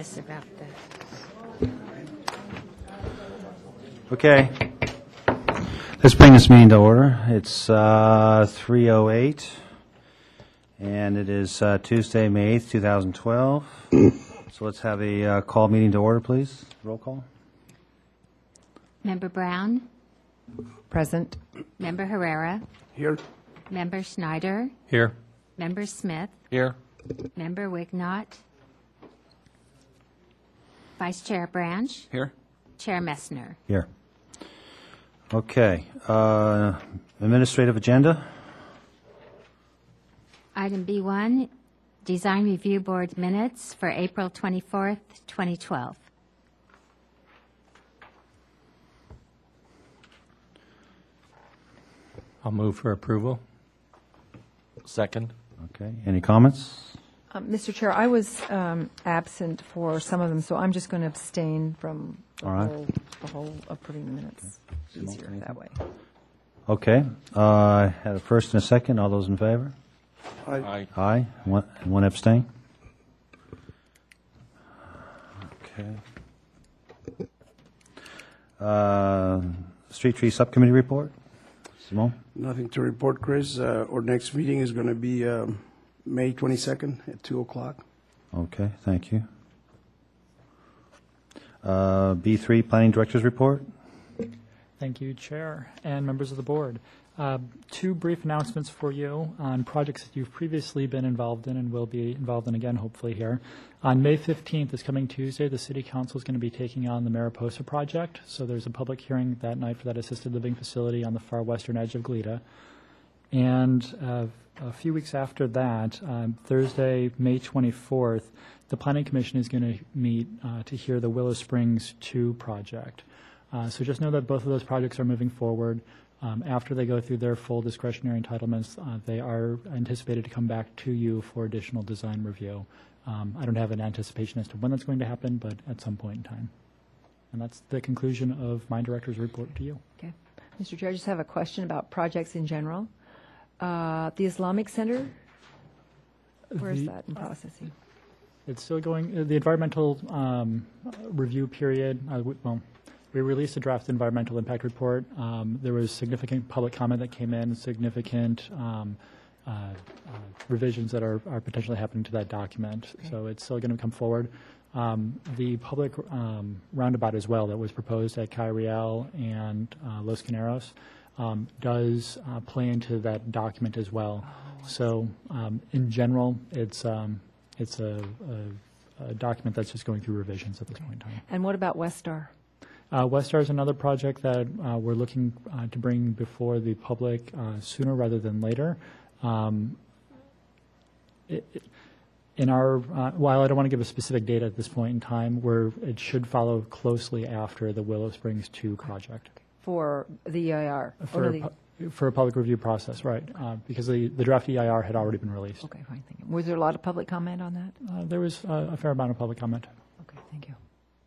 nervous about this. Okay. Let's bring this meeting to order. It's 3:08, and it is Tuesday, May 8th, 2012. So let's have a call meeting to order, please. Roll call. Member Brown? Present. Member Herrera? Here. Member Schneider? Here. Member Smith? Here. Member Wignott? Vice Chair Branch? Here. Chair Messner? Here. Okay. Administrative agenda. Item B1, Design Review Board Minutes for April 24th, 2012. I'll move for approval. Second. Okay. Any comments? Mr. Chair, I was absent for some of them, so I'm just going to abstain from the All right. whole approving the minutes. Easier that way. Okay. Had a first and a second. All those in favor? Aye. Aye. One abstain. Okay. Street Tree Subcommittee report. Simone? Nothing to report, Chris. Our next meeting is going to be May 22nd at 2 o'clock. Okay, thank you. B3, Planning Director's Report. Thank you, Chair and members of the board. Two brief announcements for you on projects that you've previously been involved in and will be involved in again, hopefully here. On May 15th, this coming Tuesday, the City Council is going to be taking on the Mariposa project. So there's a public hearing that night for that assisted living facility on the far western edge of Glida. And a few weeks after that, Thursday, May 24th, the Planning Commission is going to meet to hear the Willow Springs 2 project. So just know that both of those projects are moving forward. After they go through their full discretionary entitlements, they are anticipated to come back to you for additional design review. I don't have an anticipation as to when that's going to happen, but at some point in time. And that's the conclusion of my director's report to you. Okay. Mr. Chair, I just have a question about projects in general. The Islamic Center, where is that in processing? It's still going, the environmental review period, we released a draft environmental impact report. There was significant public comment that came in, significant revisions that are potentially happening to that document. Okay. So it's still going to come forward. The public roundabout as well that was proposed at Cayariel and Los Caneros does play into that document as well. So in general, it's a document that's just going through revisions at this point in time. And what about Westar? Westar is another project that we're looking to bring before the public sooner rather than later. In our, while I don't want to give a specific date at this point in time, where it should follow closely after the Willow Springs 2 project. For the EIR? For a public review process, right, because the draft EIR had already been released. Okay, fine, thank you. Was there a lot of public comment on that? There was a fair amount of public comment. Okay, thank you.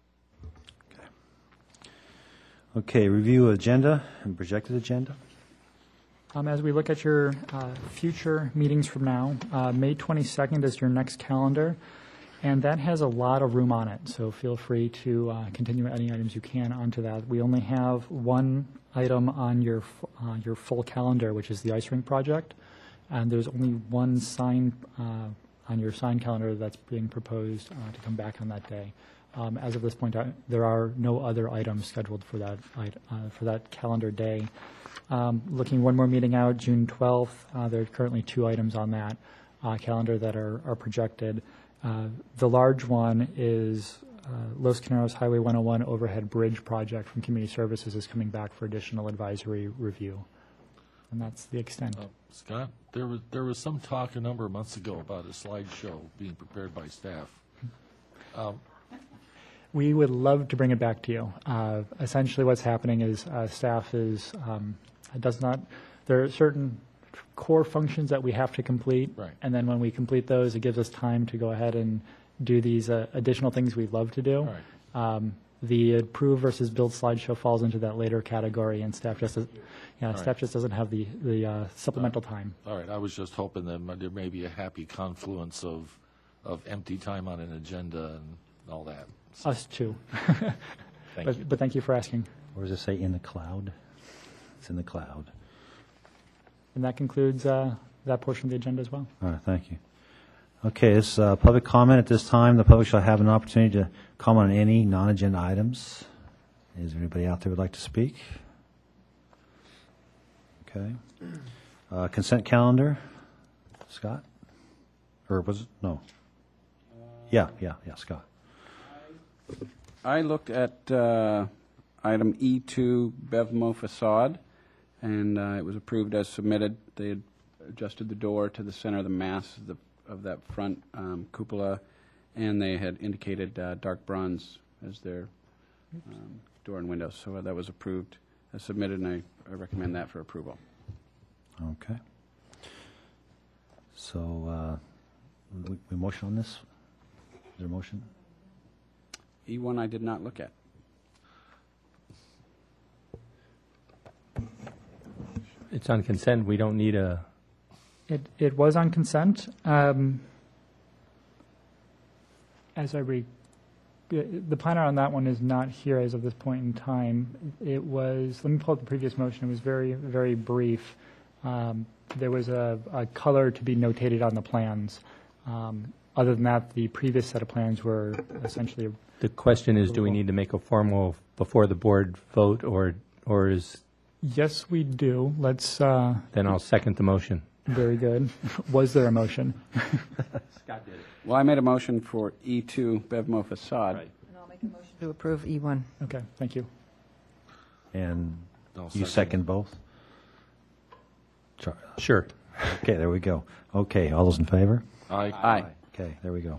Okay, review agenda and projected agenda. As we look at your future meetings from now, May 22nd is your next calendar, and that has a lot of room on it, so feel free to continue any items you can onto that. We only have one item on your full calendar, which is the ice rink project, and there's only one sign on your sign calendar that's being proposed to come back on that day. As of this point, there are no other items scheduled for that calendar day. Looking one more meeting out, June 12th, there are currently 2 items on that calendar that are projected. The large one is Los Caneros Highway 101 overhead bridge project from Community Services is coming back for additional advisory review. And that's the extent. Scott, there was some talk a number of months ago about a slideshow being prepared by staff. We would love to bring it back to you. Essentially what's happening is staff there are certain core functions that we have to complete. Right. And then when we complete those, it gives us time to go ahead and do these additional things we'd love to do. Right. The approve versus build slideshow falls into that later category, and staff just doesn't have the supplemental time. All right. I was just hoping that there may be a happy confluence of empty time on an agenda all that. Us too. Thank you. But thank you for asking. Or does it say in the cloud? It's in the cloud. And that concludes that portion of the agenda as well. All right, thank you. Okay, this is public comment at this time. The public shall have an opportunity to comment on any non-agenda items. Is there anybody out there who would like to speak? Okay. Consent calendar. Scott? Or was it? No. Yeah, Scott. I looked at item E2, Bevmo facade, and it was approved as submitted. They had adjusted the door to the center of the mass of that front cupola, and they had indicated dark bronze as their door and windows. So that was approved as submitted, and I recommend that for approval. Okay. So, we motion on this? Is there a motion? E1 I did not look at. It's on consent. We don't need a, It was on consent. The planner on that one is not here as of this point in time. It was, let me pull up the previous motion. It was very, very brief. There was a color to be notated on the plans. Other than that, the previous set of plans were essentially. the question is, do we need to make a formal before the board vote, or is, Yes, we do. Let's, then I'll second the motion. very good. Was there a motion? Scott did it. Well, I made a motion for E2, Bevmo facade. Right. And I'll make a motion to approve E1. Okay, thank you. And I'll you second both? Sure. Okay, there we go. Okay, all those in favor? Aye. Okay, there we go.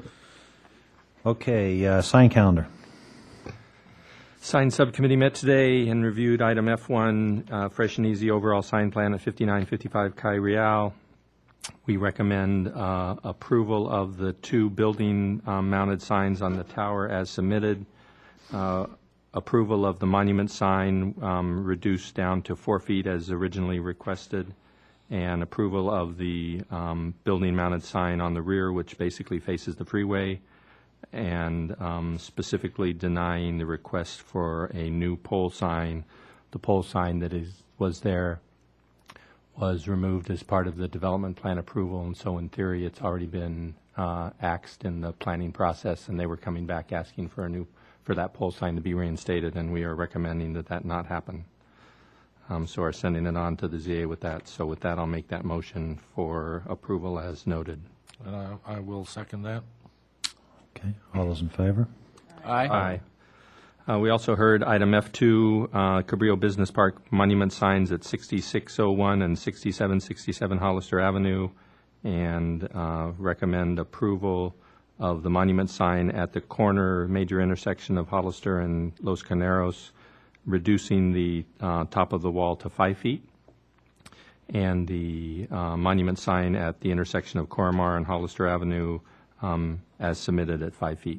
Okay, sign calendar. Sign subcommittee met today and reviewed item F1, fresh and easy overall sign plan at 5955 Kai Real. We recommend approval of the 2 building mounted signs on the tower as submitted. Approval of the monument sign reduced down to 4 feet as originally requested, and approval of the building mounted sign on the rear, which basically faces the freeway, and specifically denying the request for a new pole sign. The pole sign that was there was removed as part of the development plan approval, and so in theory it's already been axed in the planning process, and they were coming back asking for that pole sign to be reinstated, and we are recommending that not happen. So are sending it on to the ZA with that. So with that, I'll make that motion for approval as noted. And I will second that. Okay, all those in favor? Aye. We also heard item F2, Cabrillo Business Park monument signs at 6601 and 6767 Hollister Avenue, and recommend approval of the monument sign at the corner major intersection of Hollister and Los Caneros, reducing the top of the wall to 5 feet, and the monument sign at the intersection of Coromar and Hollister Avenue as submitted at 5 feet.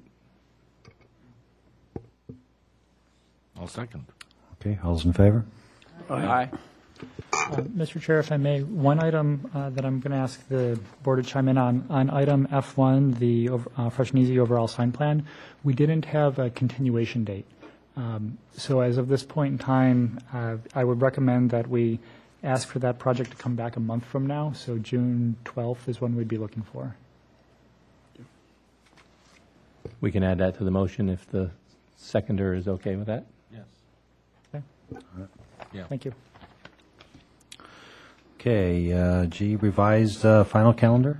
I'll second. Okay, all those in favor? Aye. Mr. Chair, if I may, one item that I'm going to ask the board to chime in on item F1, the fresh and easy overall sign plan, we didn't have a continuation date. So as of this point in time, I would recommend that we ask for that project to come back a month from now, so June 12th is when we'd be looking for. We can add that to the motion if the seconder is okay with that. Yes. Okay. Yeah. Thank you. Okay, G, revised final calendar.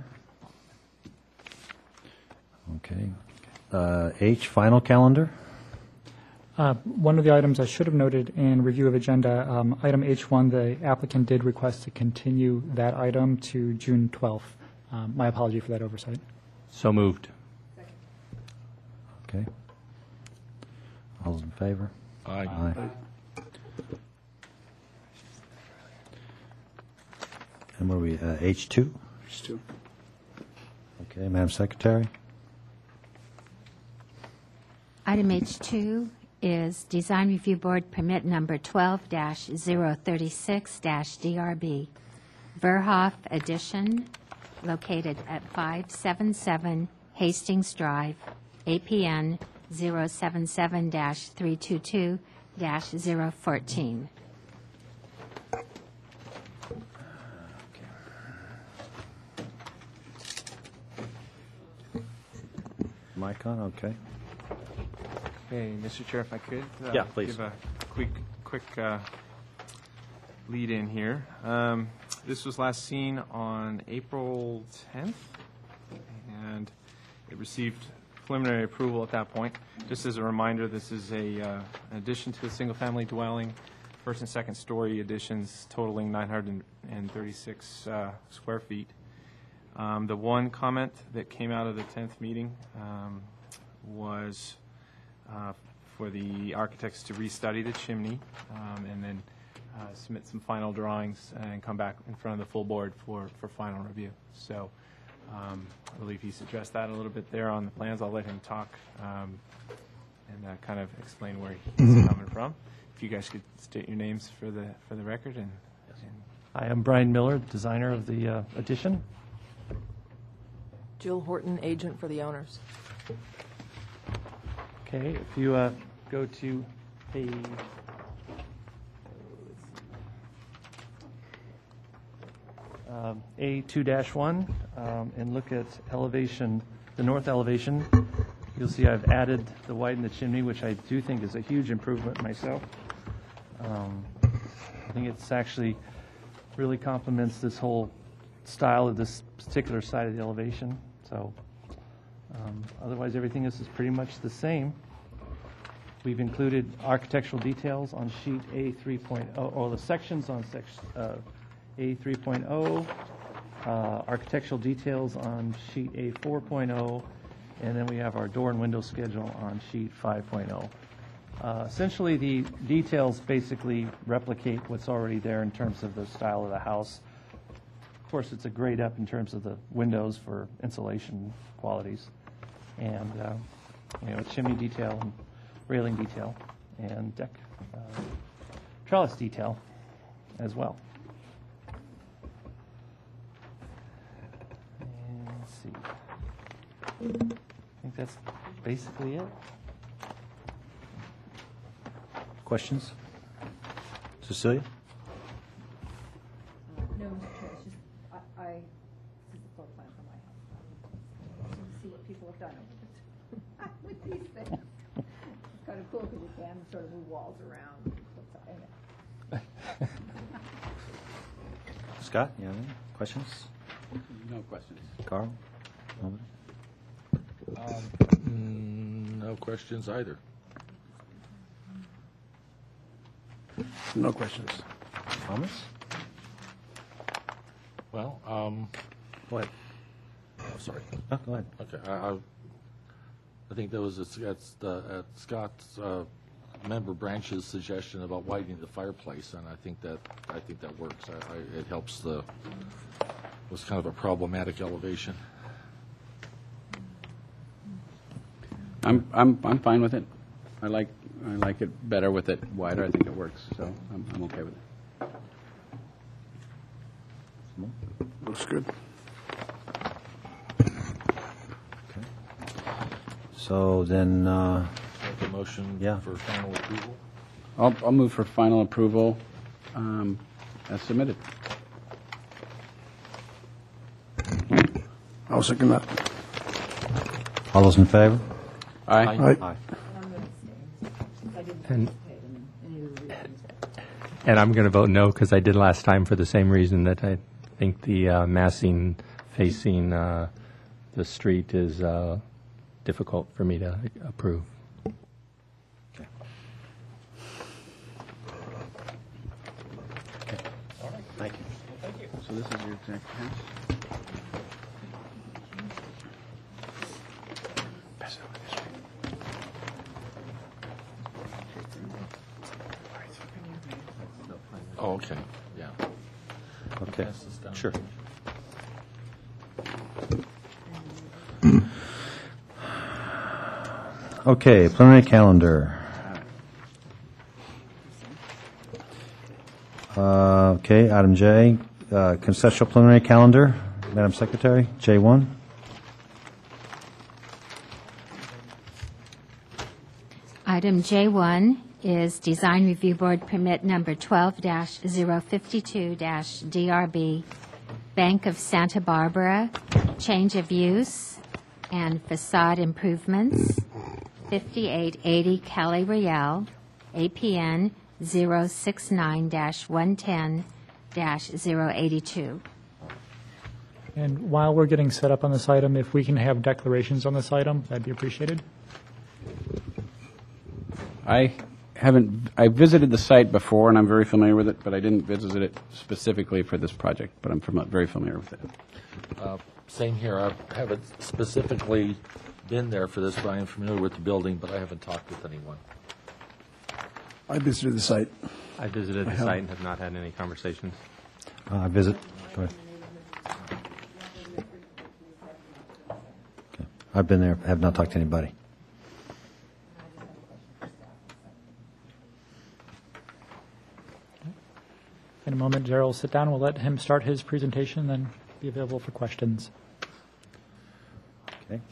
Okay. H, final calendar. One of the items I should have noted in review of agenda, item H1, the applicant did request to continue that item to June 12th. My apology for that oversight. So moved. Okay. All those in favor? Aye. And what are we, H2? H2. Okay, Madam Secretary. Item H2 is Design Review Board Permit Number 12-036-DRB, Verhoff Addition, located at 577 Hastings Drive, APN 077-322-014. Mic on, okay. Hey, Mr. Chair, if I could? Yeah, please. Give a quick lead in here. This was last seen on April 10th, and it received preliminary approval at that point. Just as a reminder, this is an addition to a single-family dwelling, first and second story additions totaling 936 square feet. The one comment that came out of the 10th meeting was for the architects to restudy the chimney and then submit some final drawings and come back in front of the full board for final review. So I believe he's addressed that a little bit there on the plans. I'll let him talk and kind of explain where he's coming from. If you guys could state your names for the record. And Hi, I'm Brian Miller, designer of the addition. Jill Horton, agent for the owners. Okay, if you go to page A2-1 and look at elevation, the north elevation, you'll see I've added the widen the chimney, which I do think is a huge improvement myself. I think it's actually really complements this whole style of this particular side of the elevation. So otherwise, everything else is pretty much the same. We've included architectural details on sheet A3.0, or the sections on A3.0, architectural details on sheet A4.0, and then we have our door and window schedule on sheet 5.0. Essentially, the details basically replicate what's already there in terms of the style of the house. Of course, it's a grade up in terms of the windows for insulation qualities, and chimney detail and railing detail and deck trellis detail as well. And let's see. I think that's basically it. Questions? Cecilia? No, Mr. Chair, it's just, this is the floor plan for my house. To see what people have done with these things. It's kind of cool because you can sort of move walls around. Anyway. Scott, you have any questions? No questions. Carl? Nobody? No questions either. No questions. Thomas? Well, Go ahead. oh, sorry. Oh, go ahead. Okay, I think that was at Scott's member branch's suggestion about widening the fireplace, and I think that works. It helps was kind of a problematic elevation. I'm fine with it. I like it better with it wider. I think it works, so I'm okay with it. Looks good. So then, Make a motion Yeah. for final approval. I'll move for final approval as submitted. I'll second that. all those in favor? Aye. Aye. And I'm going to vote no because I did last time for the same reason, that I think the massing facing the street is difficult for me to approve. Thank you. So this is your exact house? Oh, okay, yeah. Okay, Pass this down. sure. Okay, preliminary calendar. Okay, item J, conceptual preliminary calendar. Madam Secretary, J1. Item J1 is Design Review Board Permit Number 12-052-DRB, Bank of Santa Barbara, Change of Use and Facade Improvements, 5880 Cali Real, APN 069-110-082. And while we're getting set up on this item, if we can have declarations on this item, that'd be appreciated. I visited the site before, and I'm very familiar with it, but I didn't visit it specifically for this project, but I'm very familiar with it. Same here. I haven't specifically been there for this, but I am familiar with the building, but I haven't talked with anyone. I visited the site. I visited the site and have not had any conversations. Visit. Go ahead. Okay. I've been there. Have not talked to anybody. In a moment, Gerald will sit down. We'll let him start his presentation, then be available for questions. Okay.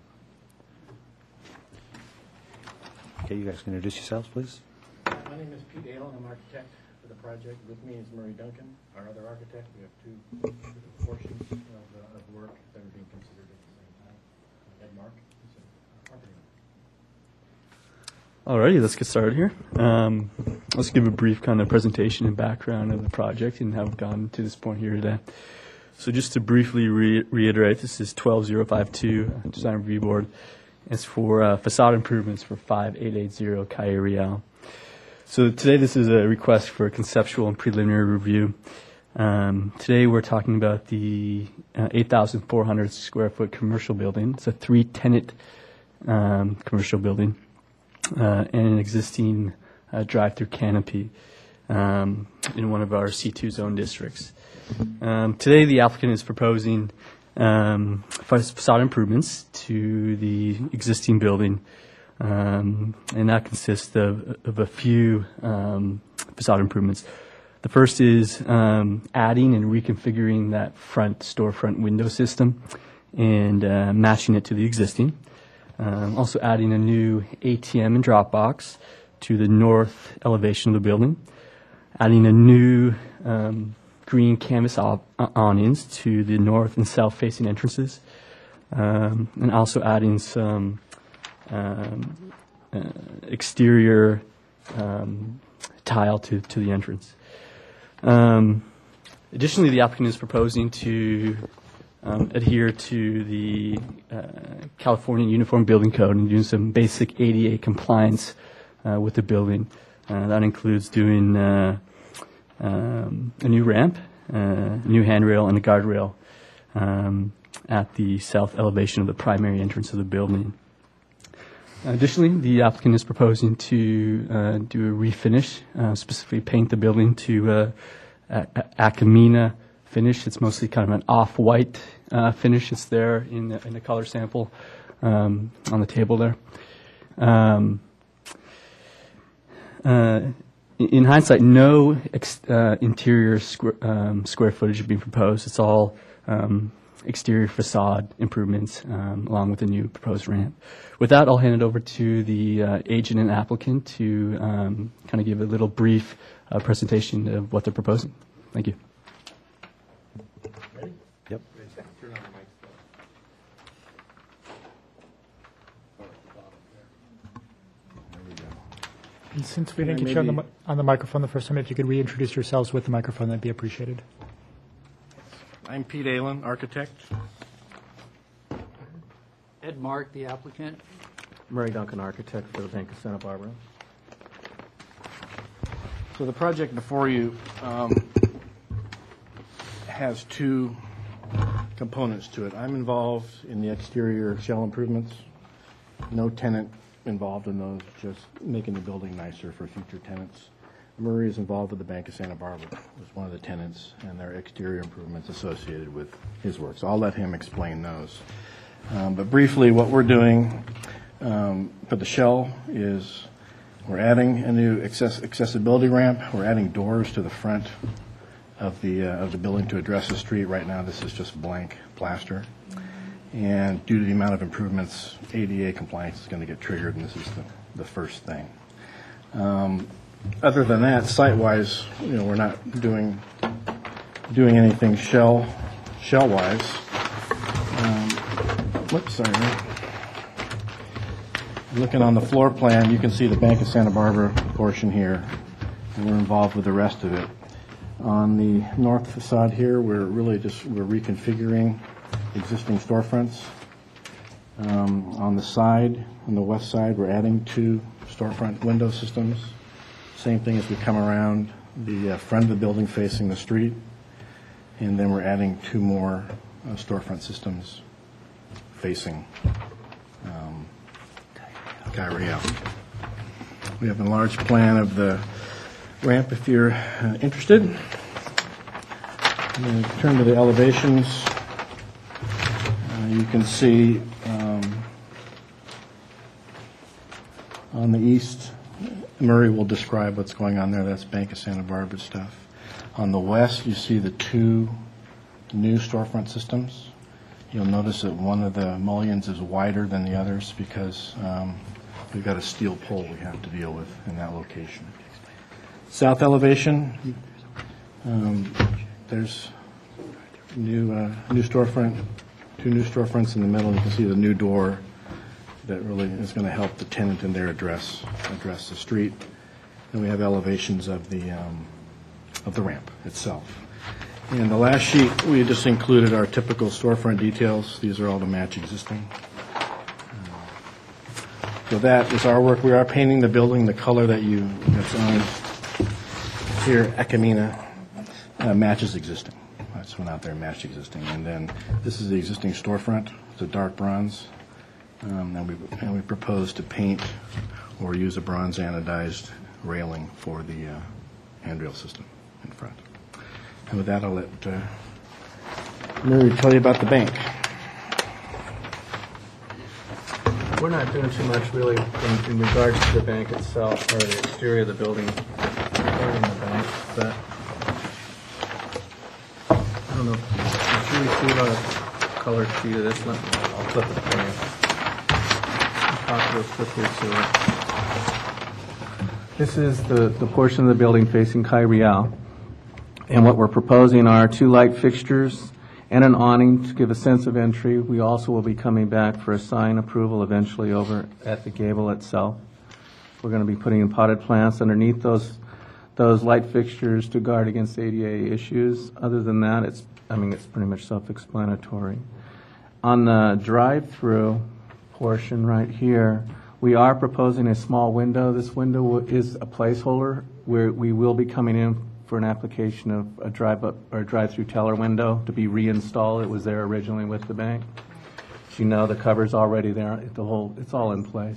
Okay, you guys can introduce yourselves, please. My name is Pete Allen. I'm architect for the project. With me is Murray Duncan, our other architect. We have two portions of work that are being considered at the same time. Ed Mark is an architect. Alrighty, let's get started here. Let's give a brief kind of presentation and background of the project and how we've gotten to this point here today. So just to briefly reiterate, this is 12052 Design Review Board. It's for facade improvements for 5880 Calle Real. So today this is a request for a conceptual and preliminary review. Today we're talking about the 8,400 square foot commercial building. It's a 3-tenant commercial building. And an existing drive-through canopy in one of our C2 zone districts. Today, the applicant is proposing facade improvements to the existing building, and that consists of a few facade improvements. The first is adding and reconfiguring that front storefront window system and matching it to the existing. Also adding a new ATM and drop box to the north elevation of the building. Adding a new green canvas awnings to the north and south facing entrances. And also adding some exterior tile to the entrance. Additionally, the applicant is proposing to adhere to the California Uniform Building Code and doing some basic ADA compliance with the building. That includes doing a new ramp, a new handrail, and a guardrail at the south elevation of the primary entrance of the building. Additionally, the applicant is proposing to do a refinish, specifically paint the building to Acamina finish. It's mostly kind of an off-white finish. It's there in the color sample on the table there. In hindsight, no interior square footage is being proposed. It's all exterior facade improvements along with a new proposed ramp. With that, I'll hand it over to the agent and applicant to kind of give a little brief presentation of what they're proposing. Thank you. Yep. And since we didn't get you on the microphone the first time, if you could reintroduce yourselves with the microphone, that'd be appreciated. I'm Pete Allen, architect. Ed Mark, the applicant. Murray Duncan, architect for the Bank of Santa Barbara. So the project before you has two components to it. I'm involved in the exterior shell improvements. No tenant involved in those, just making the building nicer for future tenants. Murray is involved with the Bank of Santa Barbara, was one of the tenants, and their exterior improvements associated with his work. So I'll let him explain those. But briefly, what we're doing for the shell is we're adding a new accessibility ramp. We're adding doors to the front of the building to address the street. Right now, this is just blank plaster. And due to the amount of improvements, ADA compliance is going to get triggered, and this is the first thing. Other than that, site-wise, we're not doing anything shell-wise. Whoops, sorry. Looking on the floor plan, you can see the Bank of Santa Barbara portion here, and we're involved with the rest of it. On the north facade here, we're reconfiguring existing storefronts. On the side, on the west side, we're adding 2 storefront window systems. Same thing as we come around the front of the building facing the street, and then we're adding 2 more storefront systems facing Calle Real. We have an enlarged plan of the ramp if you're interested. I'm going to turn to the elevations. You can see on the east, Murray will describe what's going on there. That's Bank of Santa Barbara stuff. On the west, you see the 2 new storefront systems. You'll notice that one of the mullions is wider than the others because we've got a steel pole we have to deal with in that location. South elevation, there's new storefront, 2 new storefronts in the middle. You can see the new door that really is going to help the tenant in there address the street. And we have elevations of the ramp itself. And the last sheet, we just included our typical storefront details. These are all to match existing. So that is our work. We are painting the building the color that's on here, Ecamina, matches existing. This one out there matched existing. And then this is the existing storefront. It's a dark bronze. And we propose to paint or use a bronze anodized railing for the handrail system in front. And with that, I'll let Mary tell you about the bank. We're not doing too much really in regards to the bank itself or the exterior of the building regarding the bank, but I don't know. I'm sure we see about a colored sheet of this. I'll flip it for you. I'll talk real quickly to it. This is the portion of the building facing Calle Real. And what we're proposing are 2 light fixtures and an awning to give a sense of entry. We also will be coming back for a sign approval eventually over at the gable itself. We're going to be putting in potted plants underneath those light fixtures to guard against ADA issues. Other than that, it's pretty much self-explanatory. On the drive-through portion right here, we are proposing a small window. This window is a placeholder where we will be coming in for an application of a drive-up or drive-through teller window to be reinstalled. It was there originally with the bank. As you know, the cover's already there. It's all in place.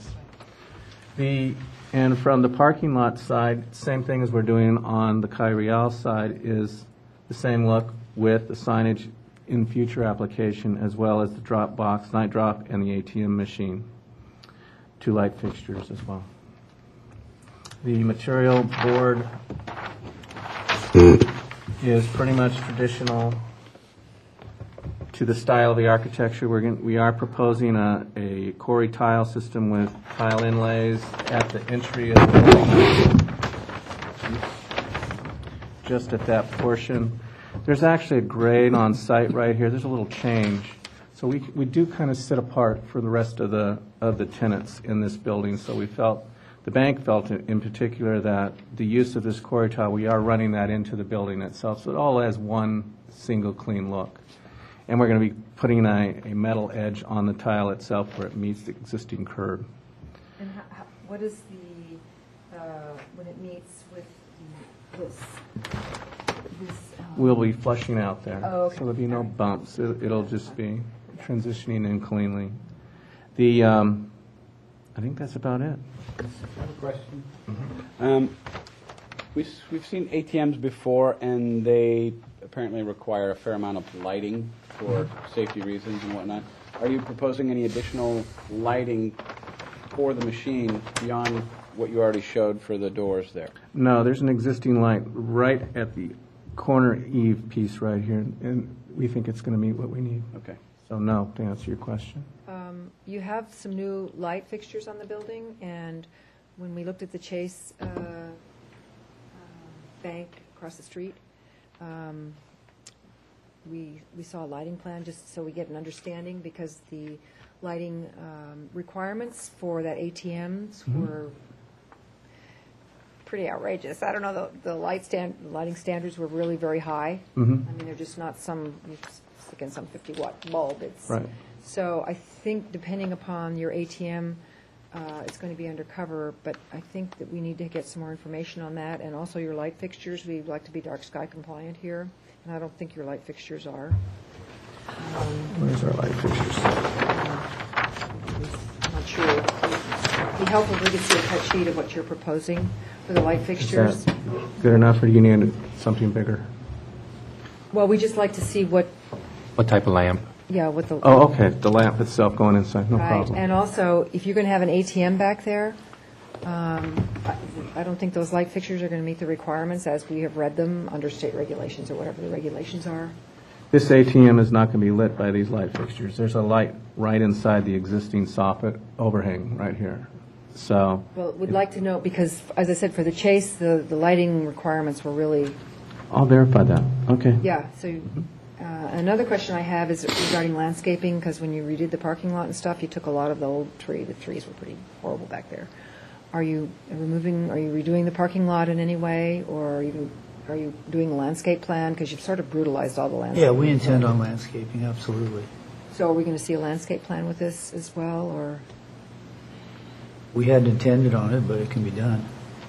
And from the parking lot side, same thing as we're doing on the Calle Real side is the same look with the signage in future application as well as the drop box, night drop, and the ATM machine. 2 light fixtures as well. The material board is pretty much traditional to the style of the architecture. We are proposing a quarry tile system with tile inlays at the entry of the building. Just at that portion. There's actually a grade on site right here. There's a little change. So we do kind of sit apart for the rest of the tenants in this building. So the bank felt in particular that the use of this quarry tile, we are running that into the building itself. So it all has one single clean look. And we're going to be putting a metal edge on the tile itself where it meets the existing curb. And what is when it meets with this? We'll be flushing out there. Oh, okay. So there'll be no bumps. It'll just be transitioning in cleanly. I think that's about it. I have a question. Mm-hmm. We've seen ATMs before, and they apparently require a fair amount of lighting for safety reasons and whatnot. Are you proposing any additional lighting for the machine beyond what you already showed for the doors there? No, there's an existing light right at the corner eave piece right here, and we think it's going to meet what we need. Okay. So no, to answer your question. You have some new light fixtures on the building, and when we looked at the Chase bank across the street, we saw a lighting plan, just so we get an understanding, because the lighting requirements for that ATMs were pretty outrageous. I don't know, the lighting standards were really very high. I mean, they're just not some, you stick in some 50-watt bulb. It's, Right. So I think depending upon your ATM, it's going to be undercover, but I think that we need to get some more information on that, and also your light fixtures. We'd like to be dark sky compliant here, and I don't think your light fixtures are. Where's our light fixtures? I'm not sure. It'd be helpful if we could see a cut sheet of what you're proposing for the light fixtures. Good enough, or do you need something bigger? Well, we just like to see what, What type of lamp? yeah, what the. Oh, okay, the lamp itself going inside, no Right, problem. and also, if you're going to have an ATM back there, I don't think those light fixtures are going to meet the requirements as we have read them under state regulations or whatever the regulations are. This ATM is not going to be lit by these light fixtures. There's a light right inside the existing soffit overhang right here. So, Well, we'd like to know, because, as I said, for the Chase, the lighting requirements were really, I'll verify that. Okay. yeah, so, another question I have is regarding landscaping, because when you redid the parking lot and stuff, you took a lot of the old the trees were pretty horrible back there. Are you redoing the parking lot in any way, or are you doing a landscape plan? Because you've sort of brutalized all the landscape. Yeah, we intend on landscaping, absolutely. So are we going to see a landscape plan with this as well, or? We hadn't intended on it, but it can be done.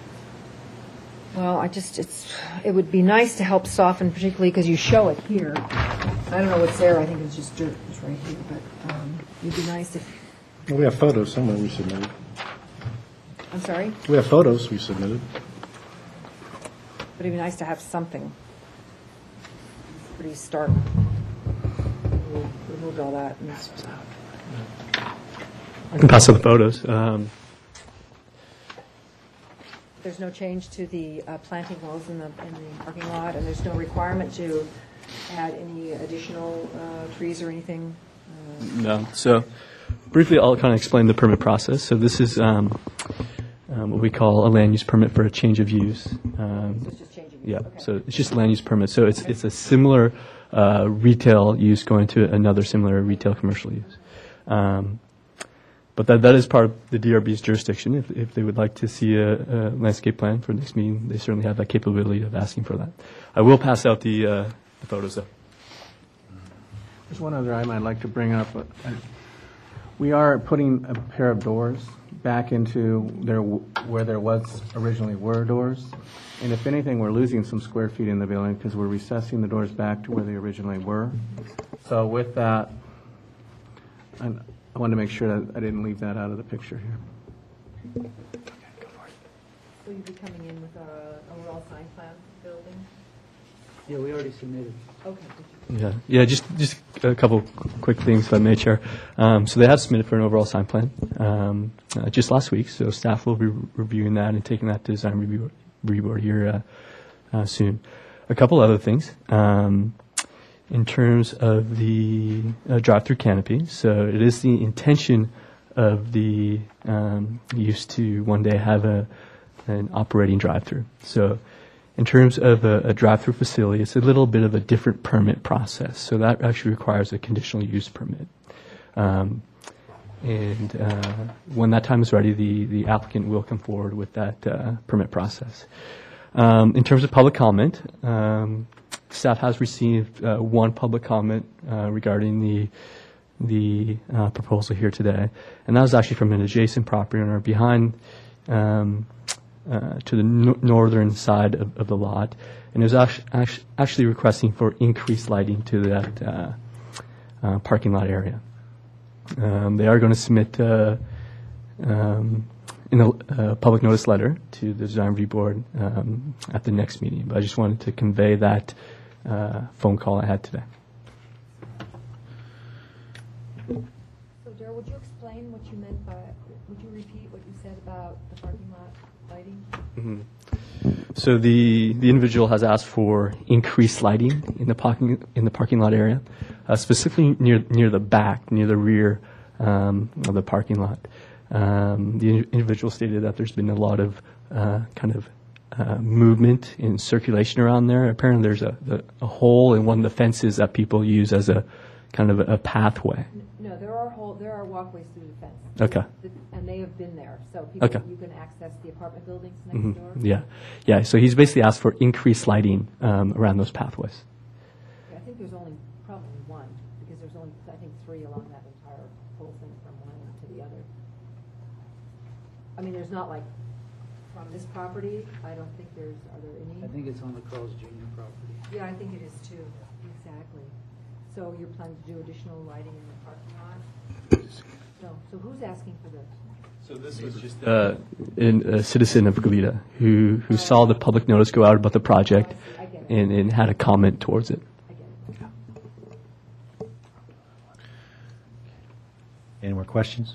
Well, it would be nice to help soften, particularly because you show it here. I don't know what's there, I think it's just dirt, it's right here, but it'd be nice if, We have photos somewhere we submitted. I'm sorry, We have photos we submitted. but it'd be nice to have something. It's pretty stark. We removed all that. And I can pass out the photos. there's no change to the planting walls in the parking lot, and there's no requirement to add any additional trees or anything? No. So briefly, I'll kind of explain the permit process. So this is what we call a land use permit for a change of use. It's just changing. Yeah, Okay. so it's just a land use permit. So it's a similar retail use going to another similar retail commercial use. But that is part of the DRB's jurisdiction. If they would like to see a landscape plan for the next meeting, they certainly have that capability of asking for that. I will pass out the photos, though. There's one other item I'd like to bring up. We are putting a pair of doors back into where there was originally were doors. And if anything, we're losing some square feet in the building because we're recessing the doors back to where they originally were. So with that, I wanted to make sure that I didn't leave that out of the picture here. Will you be coming in with a overall sign plan for the building? Yeah, we already submitted. Okay. Yeah. Just a couple quick things, if I may, Chair. So they have submitted for an overall sign plan just last week. So staff will be reviewing that and taking that to design review board here soon. A couple other things in terms of the drive-through canopy. So it is the intention of the use to one day have an operating drive-through. So in terms of a drive-through facility, it's a little bit of a different permit process. So that actually requires a conditional use permit. And when that time is ready, the applicant will come forward with that permit process. In terms of public comment, staff has received one public comment regarding the proposal here today, and that was actually from an adjacent property owner behind to the northern side of the lot, and it was actually requesting for increased lighting to that parking lot area. They are going to submit in a public notice letter to the design review board at the next meeting. But I just wanted to convey that phone call I had today. So, Darrell, would you explain what you meant by, would you repeat what you said about the parking lot lighting? Mm-hmm. So the individual has asked for increased lighting in the parking lot area, specifically near the back, near the rear of the parking lot. The individual stated that there's been a lot of movement in circulation around there. Apparently, there's a hole in one of the fences that people use as a kind of a pathway. No, there are walkways through the fence. Okay. And they have been there, so people, Okay. you can access the apartment buildings next door. Yeah. So he's basically asked for increased lighting around those pathways. Yeah, I think there's only probably one, because there's only, I think, 3 along that entire whole thing from one end to the other. I mean, there's not like, from this property, I don't think are there any? I think it's on the Carl's Jr. property. Yeah, I think it is too, exactly. So you're planning to do additional lighting in the parking lot? No, so who's asking for this? So this was just a citizen of Goleta who saw the public notice go out about the project and had a comment towards it. Any more questions?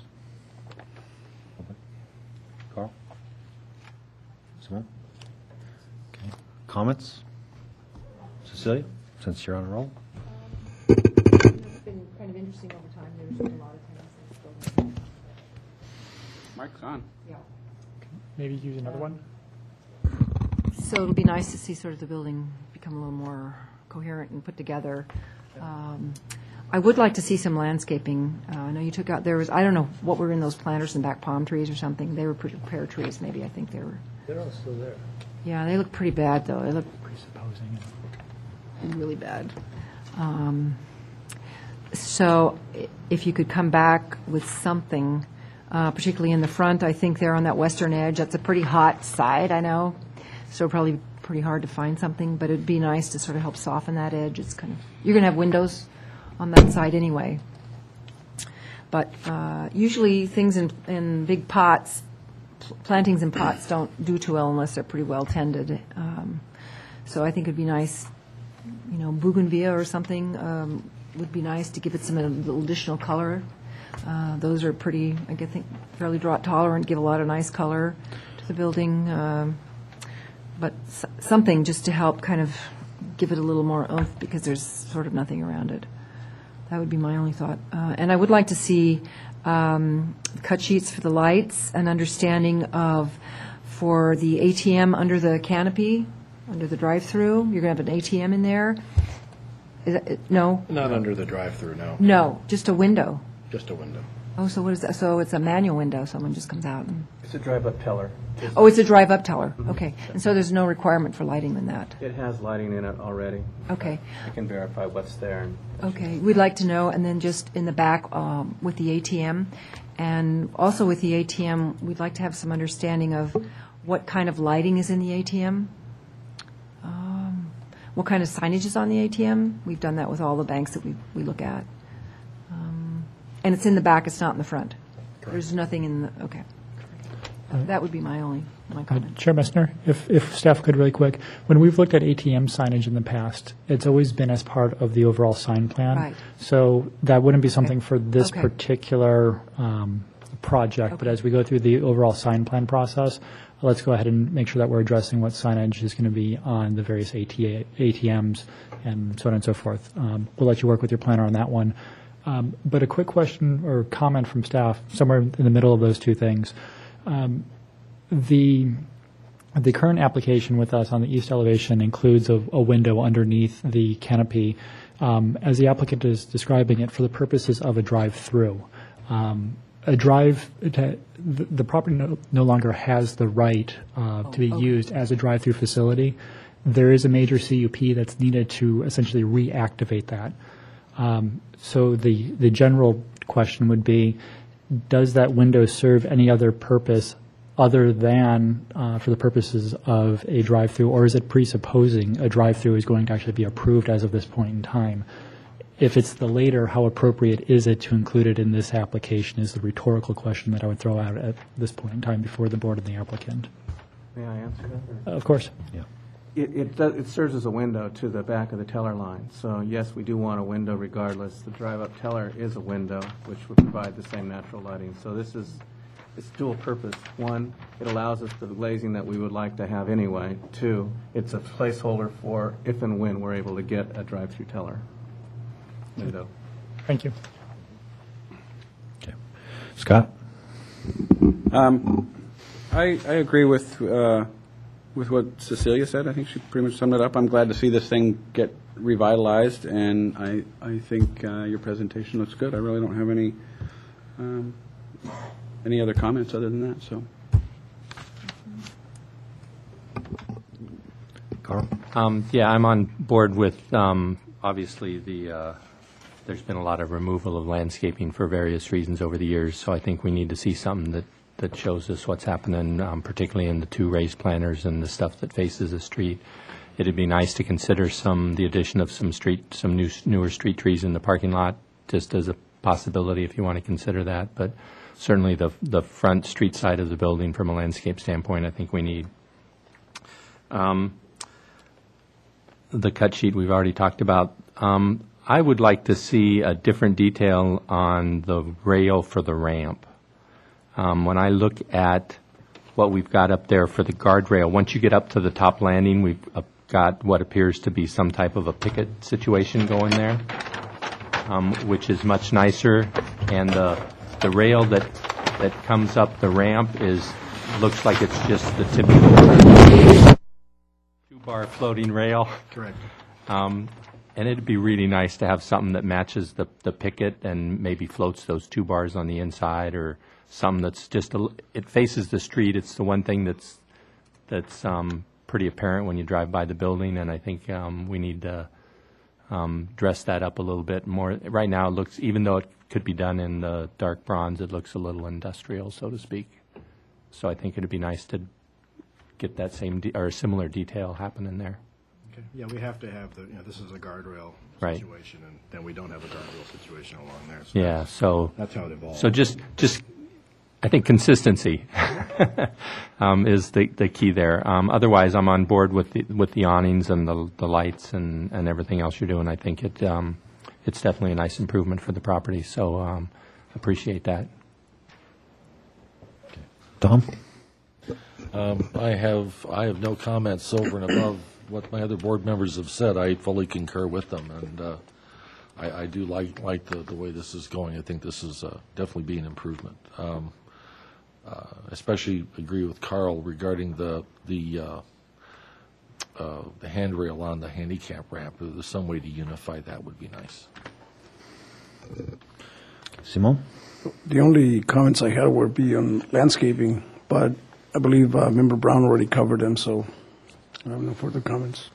Carl? Simone? Okay. Comments? Cecilia, since you're on a roll? It's been kind of interesting over time. There's been a lot of tenants in this building. Mike's on. Yeah. Maybe use another one? So it'll be nice to see sort of the building become a little more coherent and put together. I would like to see some landscaping. I know you took out, there was, I don't know what were in those planters and back palm trees or something. They were pretty pear trees, maybe. I think they were. They're all still there. Yeah, they look pretty bad, though. They look Presupposing. really bad. So if you could come back with something, particularly in the front, I think there on that western edge, that's a pretty hot side, I know. So probably pretty hard to find something, but it'd be nice to sort of help soften that edge. It's kind of, you're going to have windows on that side anyway. But usually things in big pots, plantings in pots don't do too well unless they're pretty well tended. So I think it'd be nice, bougainvillea or something would be nice to give it some little additional color. Those are pretty, I think, fairly drought tolerant, give a lot of nice color to the building. But something just to help kind of give it a little more oomph because there's sort of nothing around it. That would be my only thought. And I would like to see cut sheets for the lights, an understanding of, for the ATM under the canopy, under the drive-through, you're going to have an ATM in there. No? Not under the drive-through, no. No, just a window. Just a window. Oh, so what is that? So it's a manual window, someone just comes out and... It's a drive-up teller. Oh, it's a drive-up teller, okay. And so there's no requirement for lighting in that? It has lighting in it already. Okay. I can verify what's there. Okay, we'd like to know, and then just in the back with the ATM, and also with the ATM, we'd like to have some understanding of what kind of lighting is in the ATM, what kind of signage is on the ATM. We've done that with all the banks that we look at. And it's in the back, it's not in the front. There's nothing in the, okay. That would be my comment. Chair Messner, if staff could really quick, when we've looked at ATM signage in the past, it's always been as part of the overall sign plan. Right. So that wouldn't be something for this Okay. particular project, but as we go through the overall sign plan process, let's go ahead and make sure that we're addressing what signage is going to be on the various ATMs and so on and so forth. We'll let you work with your planner on that one. But a quick question or comment from staff, somewhere in the middle of those two things. The current application with us on the east elevation includes a window underneath the canopy, as the applicant is describing it, for the purposes of a drive-through. The property no longer has the right to be used as a drive-through facility. There is a major CUP that's needed to essentially reactivate that. So the general question would be, does that window serve any other purpose other than for the purposes of a drive-through, or is it presupposing a drive-through is going to actually be approved as of this point in time? If it's the later, how appropriate is it to include it in this application is the rhetorical question that I would throw out at this point in time before the board and the applicant. May I answer that? Of course. Yeah. It serves as a window to the back of the teller line. So yes, we do want a window regardless. The drive-up teller is a window, which would provide the same natural lighting. So it's dual purpose. One, it allows us the glazing that we would like to have anyway. Two, it's a placeholder for if and when we're able to get a drive-through teller window. Thank you. Okay. Scott? I agree with what Cecilia said. I think she pretty much summed it up. I'm glad to see this thing get revitalized, and I think your presentation looks good. I really don't have any other comments other than that, so. Carl? Yeah, I'm on board with, obviously, there's been a lot of removal of landscaping for various reasons over the years, so I think we need to see something that shows us what's happening, particularly in the two raised planters and the stuff that faces the street. It'd be nice to consider the addition of some newer street trees in the parking lot, just as a possibility if you want to consider that. But certainly the front street side of the building, from a landscape standpoint, I think we need. The cut sheet we've already talked about. I would like to see a different detail on the rail for the ramp. When I look at what we've got up there for the guardrail, once you get up to the top landing, we've got what appears to be some type of a picket situation going there, which is much nicer. And the rail that comes up the ramp looks like it's just the typical two-bar floating rail. Correct. And it'd be really nice to have something that matches the picket and maybe floats those 2 bars on the inside, or something that's just it faces the street. It's the one thing that's pretty apparent when you drive by the building, and I think we need to dress that up a little bit more. Right now, it looks, even though it could be done in the dark bronze, it looks a little industrial, so to speak. So I think it'd be nice to get that same or similar detail happening there. Okay. Yeah, we have to have this is a guardrail Right. situation, and then we don't have a guardrail situation along there. So Yeah, so that's how it evolves. So just I think consistency is the key there. Otherwise, I'm on board with the awnings and the lights and everything else you're doing. I think it's definitely a nice improvement for the property. So appreciate that. Tom? I have no comments over and above what my other board members have said. I fully concur with them, and I do like the way this is going. I think this is definitely be an improvement. Especially agree with Carl regarding the handrail on the handicap ramp. If there's some way to unify that, would be nice. Simon? The only comments I had would be on landscaping, but I believe Member Brown already covered them, so I have no further comments.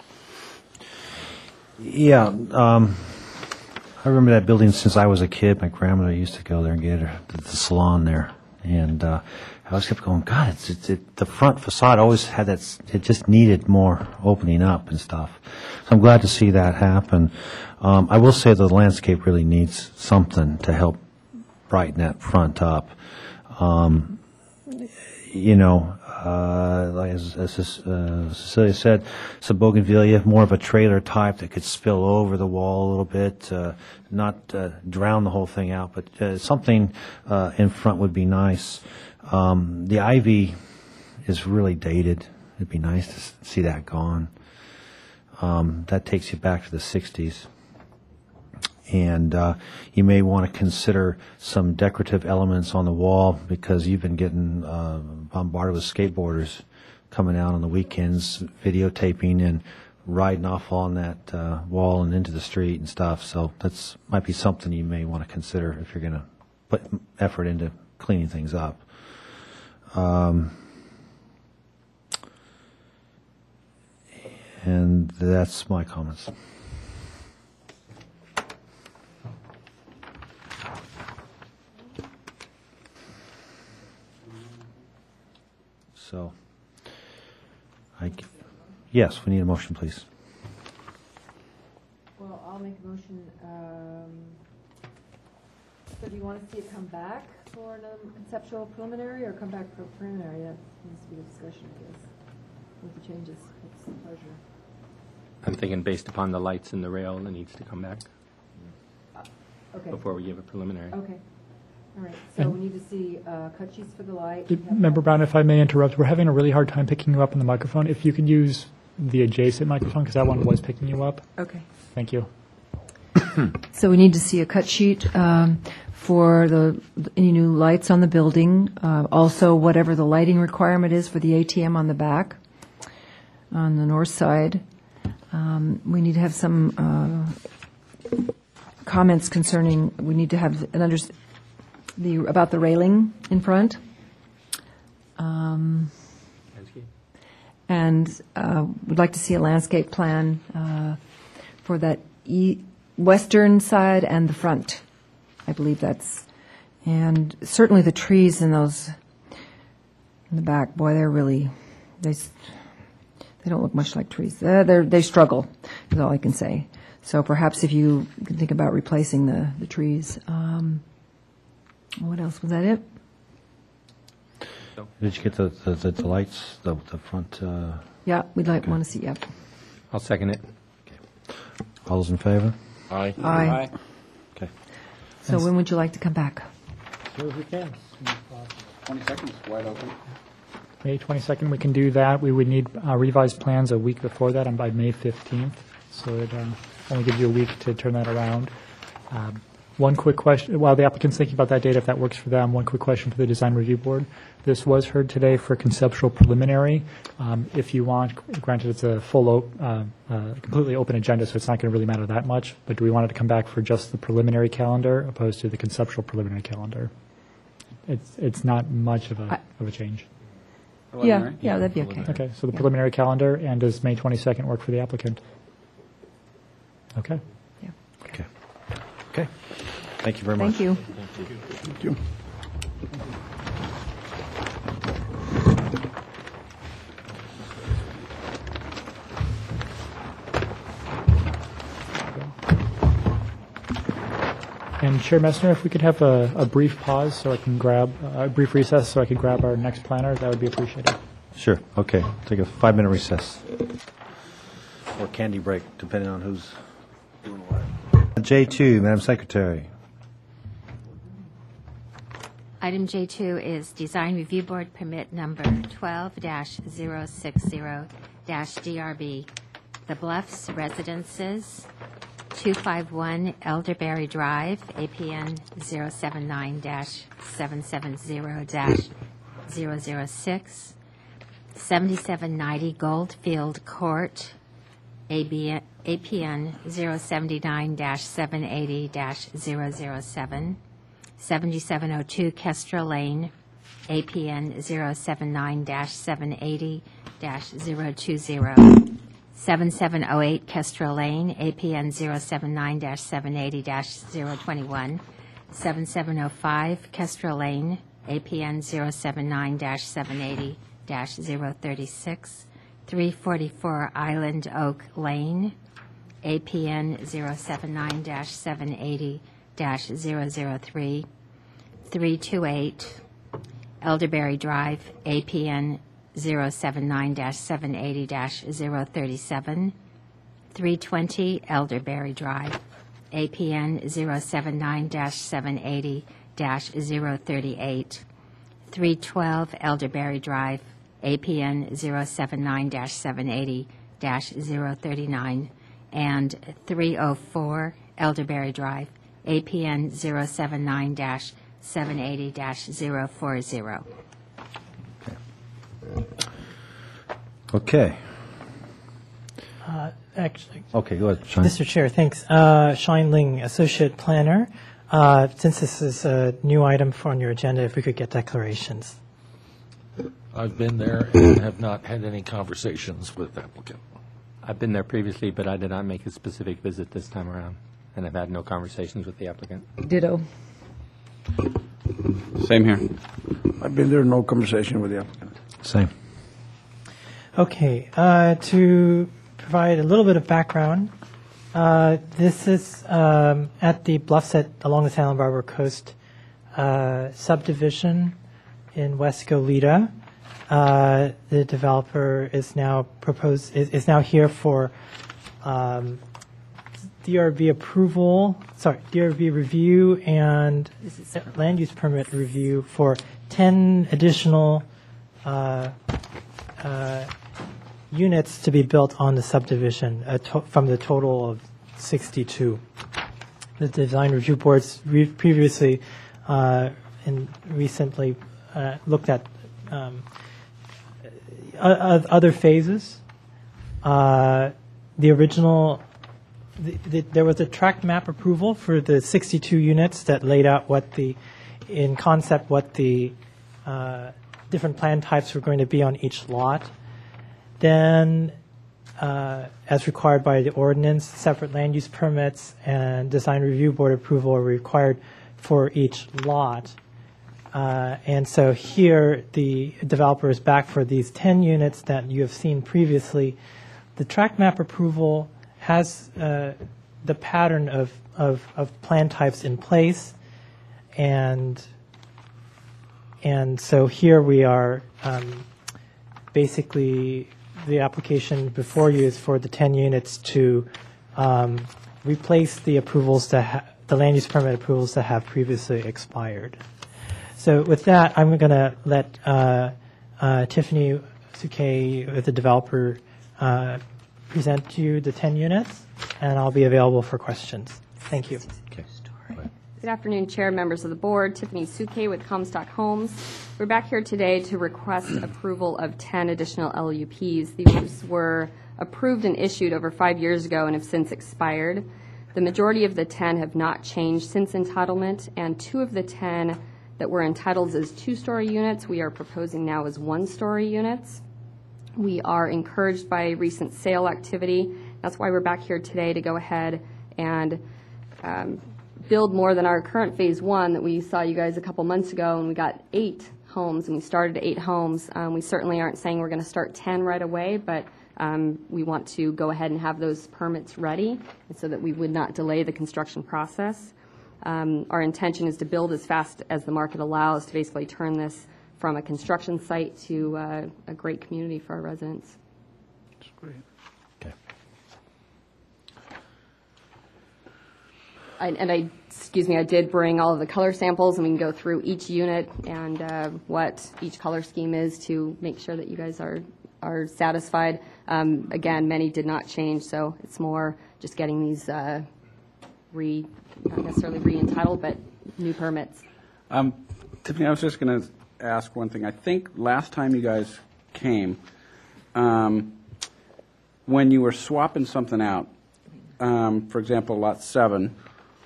Yeah, I remember that building since I was a kid. My grandmother used to go there and get her the salon there, and I always kept going, God, the front facade always had that. It just needed more opening up and stuff. So I'm glad to see that happen. I will say the landscape really needs something to help brighten that front up. Like as Cecilia said, some bougainvillea, more of a trailer type that could spill over the wall a little bit, not drown the whole thing out, but something in front would be nice. The ivy is really dated. It'd be nice to see that gone. That takes you back to the 60s. And you may want to consider some decorative elements on the wall, because you've been getting bombarded with skateboarders coming out on the weekends, videotaping and riding off on that wall and into the street and stuff. So that's might be something you may want to consider if you're going to put effort into cleaning things up. And that's my comments. So, yes, we need a motion, please. Well, I'll make a motion. So do you want to see it come back for a conceptual preliminary, or come back for preliminary? That needs to be the discussion, I guess, with the changes. It's a pleasure. I'm thinking based upon the lights and the rail, it needs to come back Okay. before we give a preliminary. Okay. All right. So we need to see cut sheets for the light. Member Brown, if I may interrupt, we're having a really hard time picking you up on the microphone. If you could use the adjacent microphone, because that one was picking you up. Okay. Thank you. So we need to see a cut sheet for any new lights on the building, also whatever the lighting requirement is for the ATM on the back, on the north side. We need to have some comments concerning, we need to have about the railing in front. And we'd like to see a landscape plan for that western side and the front. I believe that's, and certainly the trees in those in the back. Boy, they're really they don't look much like trees. They struggle, is all I can say. So perhaps if you can think about replacing the trees. What else was that? It? Did you get the lights, the front? Yeah, we'd want to see. Yep. I'll second it. All those in favor? Aye. Aye. Okay. So when would you like to come back? As soon as we can. 22nd is wide open. May 22nd, we can do that. We would need revised plans a week before that, and by May 15th. So it only gives you a week to turn that around. One quick question, while the applicant's thinking about that date, if that works for them, one quick question for the Design Review Board. This was heard today for conceptual preliminary. If you want, granted it's a completely open agenda, so it's not going to really matter that much, but do we want it to come back for just the preliminary calendar opposed to the conceptual preliminary calendar? It's not much of a change. Yeah, that'd be okay. Okay, so the preliminary calendar, and does May 22nd work for the applicant? Okay. Yeah. Okay. Okay. Thank you very much. Thank you. Thank you. And Chair Messner, if we could have a brief pause so I can grab, a brief recess so I could grab our next planner, that would be appreciated. Sure. Okay. Take a 5-minute recess. Or candy break, depending on who's doing what. J2, Madam Secretary. Item J2 is Design Review Board Permit Number 12-060-DRB, The Bluffs Residences, 251 Elderberry Drive, APN 079-770-006, 7790 Goldfield Court, APN 079-780-007, 7702 Kestrel Lane, APN 079-780-020, 7708 Kestrel Lane, APN 079-780-021, 7705 Kestrel Lane, APN 079-780-036, 344 Island Oak Lane, APN 079-780-003, 328 Elderberry Drive, APN 079-780-037, 320 Elderberry Drive, APN 079-780-038, 312 Elderberry Drive, APN 079-780-039, and 304 Elderberry Drive, APN 079-780-040. Okay. Actually, Okay, go ahead, Sean. Mr. Chair, thanks. Shine Ling, Associate Planner. Since this is a new item on your agenda, if we could get declarations. I've been there and have not had any conversations with the applicant. I've been there previously, but I did not make a specific visit this time around, and I've had no conversations with the applicant. Ditto. Same here. I've been there, no conversation with the applicant. Same. Okay, to provide a little bit of background, this is at the Bluffs along the Santa Barbara coast subdivision in West Goleta. The developer is now is now here for DRB approval, DRB review and land use permit review for 10 additional units to be built on the subdivision from the total of 62. the design review boards previously and recently looked at other phases. The original, there was a tract map approval for the 62 units that laid out in concept, what the different plan types were going to be on each lot. Then, as required by the ordinance, separate land use permits and design review board approval are required for each lot. And so here, the developer is back for these 10 units that you have seen previously. The tract map approval has the pattern of plan types in place, and so here we are. Basically, the application before you is for the 10 units to replace the approvals the land use permit approvals that have previously expired. So with that, I'm going to let Tiffany Suke, the developer, present to you the 10 units, and I'll be available for questions. Thank you. Good afternoon, Chair, members of the board. Tiffany Suke with Comstock Homes. We're back here today to request approval of 10 additional LUPs. These were approved and issued over 5 years ago and have since expired. The majority of the 10 have not changed since entitlement, and 2 of the 10 that were entitled as 2-story units, we are proposing now as 1-story units. We are encouraged by recent sale activity. That's why we're back here today to go ahead and build more than our current phase 1 that we saw you guys a couple months ago, and we got 8 homes, and we started 8 homes. We certainly aren't saying we're going to start 10 right away, but we want to go ahead and have those permits ready so that we would not delay the construction process. Our intention is to build as fast as the market allows to basically turn this from a construction site to a great community for our residents. That's great. Okay. I did bring all of the color samples, and we can go through each unit and what each color scheme is to make sure that you guys are satisfied. Again, many did not change, so it's more just getting these not necessarily re-entitled, but new permits. Tiffany, I was just going to ask one thing. I think last time you guys came, when you were swapping something out, for example, Lot 7,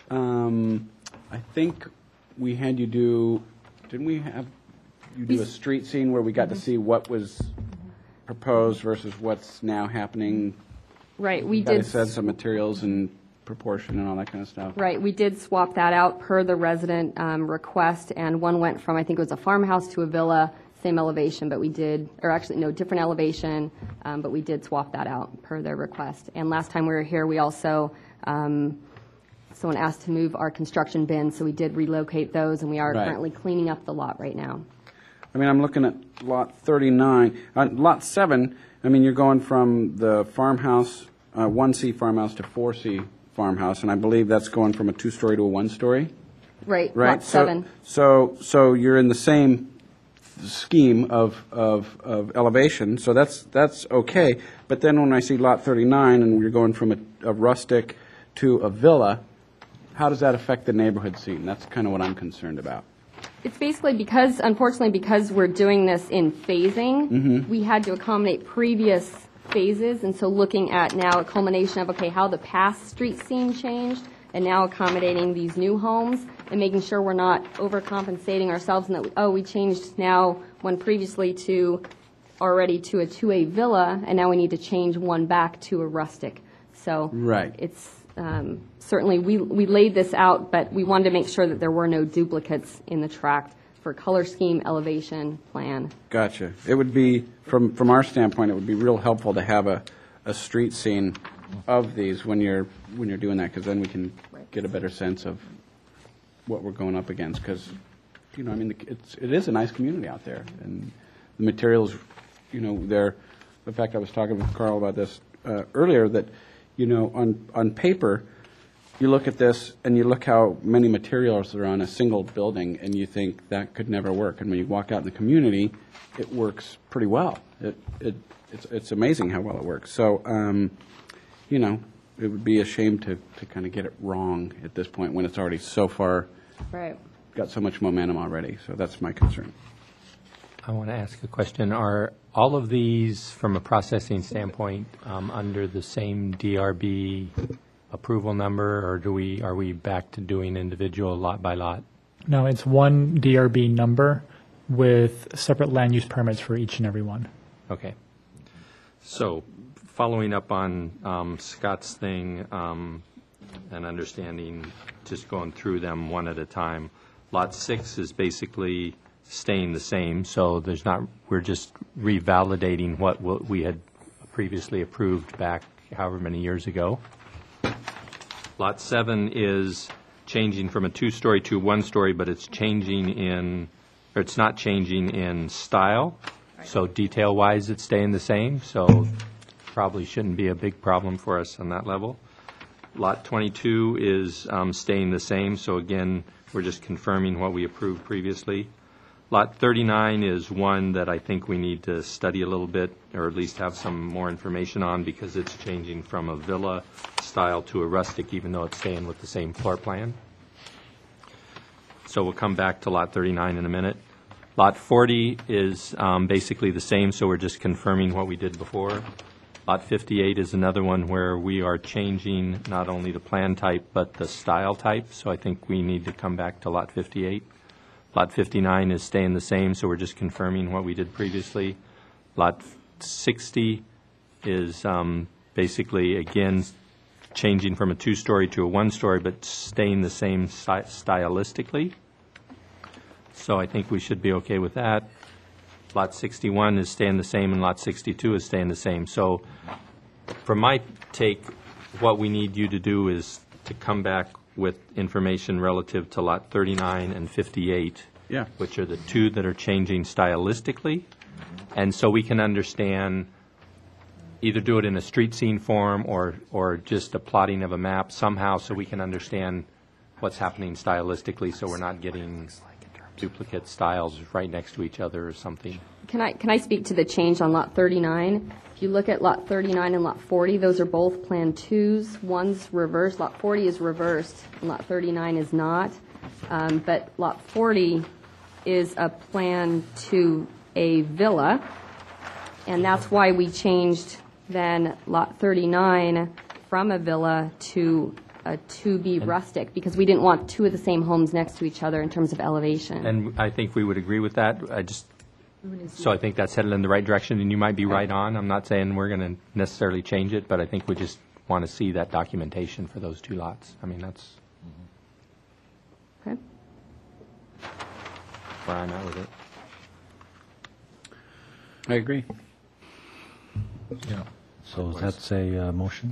I think we had you do, didn't we have you do a street scene where we got to see what was proposed versus what's now happening? Right, we did. did. Some materials and proportion and all that kind of stuff. Right, we did swap that out per the resident request, and one went from, I think it was a farmhouse to a villa, same elevation, but we did, or actually, no, different elevation, but we did swap that out per their request. And last time we were here, we also, someone asked to move our construction bins, so we did relocate those, and we are currently cleaning up the lot right now. I mean, I'm looking at Lot 39. Lot 7, I mean, you're going from the farmhouse, 1C farmhouse to 4C farmhouse, and I believe that's going from a 2-story to a 1-story. Right. Lot 7. So you're in the same scheme of elevation, so that's okay. But then when I see Lot 39 and you're going from a rustic to a villa, how does that affect the neighborhood scene? That's kind of what I'm concerned about. It's basically because, unfortunately, because we're doing this in phasing, we had to accommodate previous phases, and so looking at now a culmination of, okay, how the past street scene changed, and now accommodating these new homes, and making sure we're not overcompensating ourselves, and that, we changed now one previously already to a 2A villa, and now we need to change one back to a rustic. So it's certainly, we laid this out, but we wanted to make sure that there were no duplicates in the tract for color scheme, elevation, plan. Gotcha. It would be, from our standpoint, it would be real helpful to have a street scene of these when you're doing that, because then we can get a better sense of what we're going up against. Because, I mean, it is a nice community out there, and the materials, they're. In fact, I was talking with Carl about this earlier. That, on paper, you look at this and you look how many materials are on a single building, and you think that could never work. And when you walk out in the community, it works pretty well. It's amazing how well it works. So, it would be a shame to kind of get it wrong at this point when it's already so far, Right. got so much momentum already. So that's my concern. I want to ask a question. Are all of these, from a processing standpoint, under the same DRB approval number, or are we back to doing individual lot by lot? No, it's one DRB number with separate land use permits for each and every one. Okay. So, following up on Scott's thing and understanding, just going through them one at a time. Lot 6 is basically staying the same, so we're just revalidating what we had previously approved back however many years ago. Lot 7 is changing from a 2-story to 1-story, but it's not changing in style. So detail-wise, it's staying the same, so probably shouldn't be a big problem for us on that level. Lot 22 is staying the same, so again, we're just confirming what we approved previously. Lot 39 is one that I think we need to study a little bit, or at least have some more information on, because it's changing from a villa style to a rustic, even though it's staying with the same floor plan. So we'll come back to Lot 39 in a minute. Lot 40 is basically the same, so we're just confirming what we did before. Lot 58 is another one where we are changing not only the plan type, but the style type, so I think we need to come back to Lot 58. Lot 59 is staying the same, so we're just confirming what we did previously. Lot 60 is basically, again, changing from a 2-story to a 1-story, but staying the same stylistically. So I think we should be okay with that. Lot 61 is staying the same, and Lot 62 is staying the same. So from my take, what we need you to do is to come back with information relative to Lot 39 and 58, which are the two that are changing stylistically. And so we can understand, either do it in a street scene form or just a plotting of a map somehow, so we can understand what's happening stylistically, so we're not getting duplicate styles right next to each other or something. Can I speak to the change on Lot 39? If you look at Lot 39 and Lot 40, those are both Plan 2s. One's reversed. Lot 40 is reversed, and Lot 39 is not. But Lot 40 is a plan to a villa, and that's why we changed then Lot 39 from a villa to a 2B rustic, because we didn't want two of the same homes next to each other in terms of elevation. And I think we would agree with that. So I think that's headed in the right direction, and you might be right on. I'm not saying we're going to necessarily change it, but I think we just want to see that documentation for those two lots. I mean, that's okay. Where I'm at with it. I agree. Yeah. So that's a motion?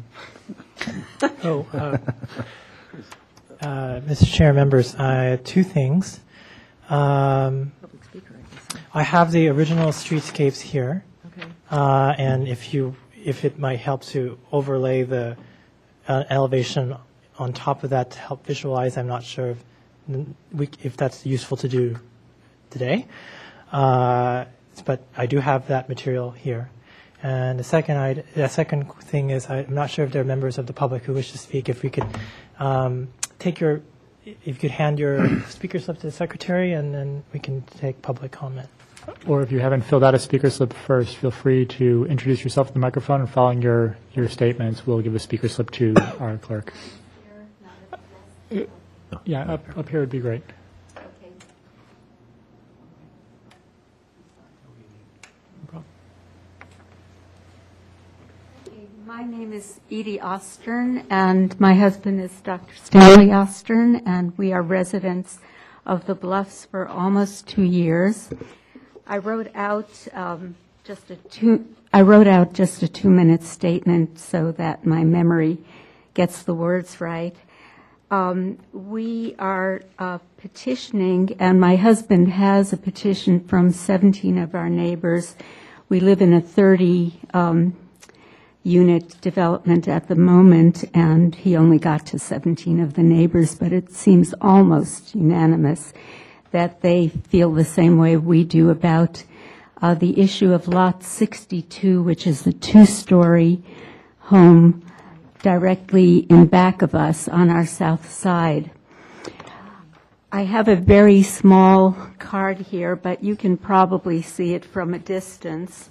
Mr. Chair, members, two things. I have the original streetscapes here. Okay. And if it might help to overlay the elevation on top of that to help visualize, I'm not sure if that's useful to do today. But I do have that material here. And the second thing is, I'm not sure if there are members of the public who wish to speak. If we could if you could hand your speaker slip to the secretary, and then we can take public comment. Or if you haven't filled out a speaker slip first, feel free to introduce yourself to the microphone, and following your statements, we'll give a speaker slip to our clerk. Yeah, up here would be great. My name is Edie Ostern, and my husband is Dr. Stanley Ostern, and we are residents of the Bluffs for almost 2 years. I wrote out just a 2-minute statement so that my memory gets the words right. We are petitioning, and my husband has a petition from 17 of our neighbors. We live in a 30-unit development at the moment, and he only got to 17 of the neighbors, but it seems almost unanimous that they feel the same way we do about the issue of Lot 62, which is the 2-story home directly in back of us on our south side. I have a very small card here, but you can probably see it from a distance.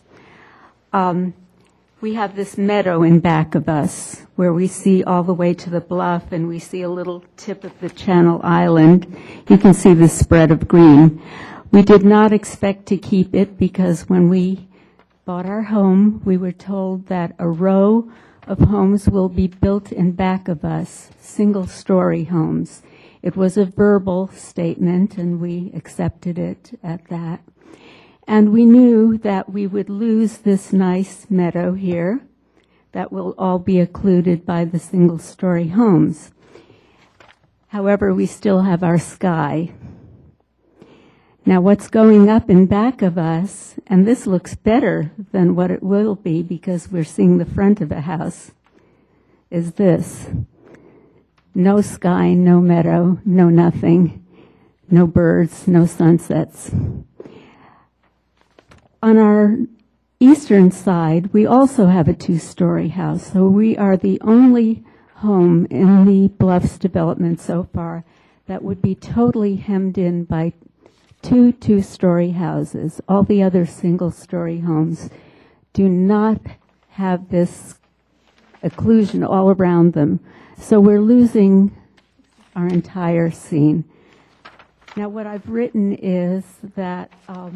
We have this meadow in back of us where we see all the way to the bluff, and we see a little tip of the Channel Island. You can see the spread of green. We did not expect to keep it because when we bought our home, we were told that a row of homes will be built in back of us, single-story homes. It was a verbal statement, and we accepted it at that. And we knew that we would lose this nice meadow here that will all be occluded by the single-story homes. However, we still have our sky. Now, what's going up in back of us, and this looks better than what it will be because we're seeing the front of a house, is this. No sky, no meadow, no nothing, no birds, no sunsets. On our eastern side, we also have a two-story house, so we are the only home in the Bluffs development so far that would be totally hemmed in by two-story houses. All the other single-story homes do not have this occlusion all around them, so we're losing our entire scene. Now, what I've written is that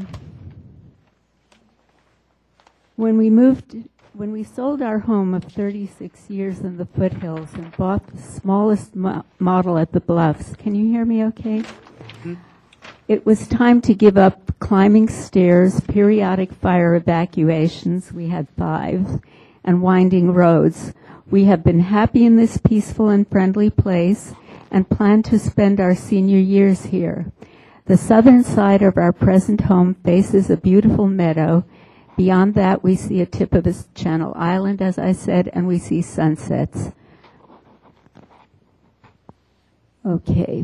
when we sold our home of 36 years in the foothills and bought the smallest model at the Bluffs, can you hear me okay? Mm-hmm. It was time to give up climbing stairs, periodic fire evacuations, we had 5, and winding roads. We have been happy in this peaceful and friendly place and plan to spend our senior years here. The southern side of our present home faces a beautiful meadow. Beyond that, we see a tip of a Channel Island, as I said, and we see sunsets. Okay.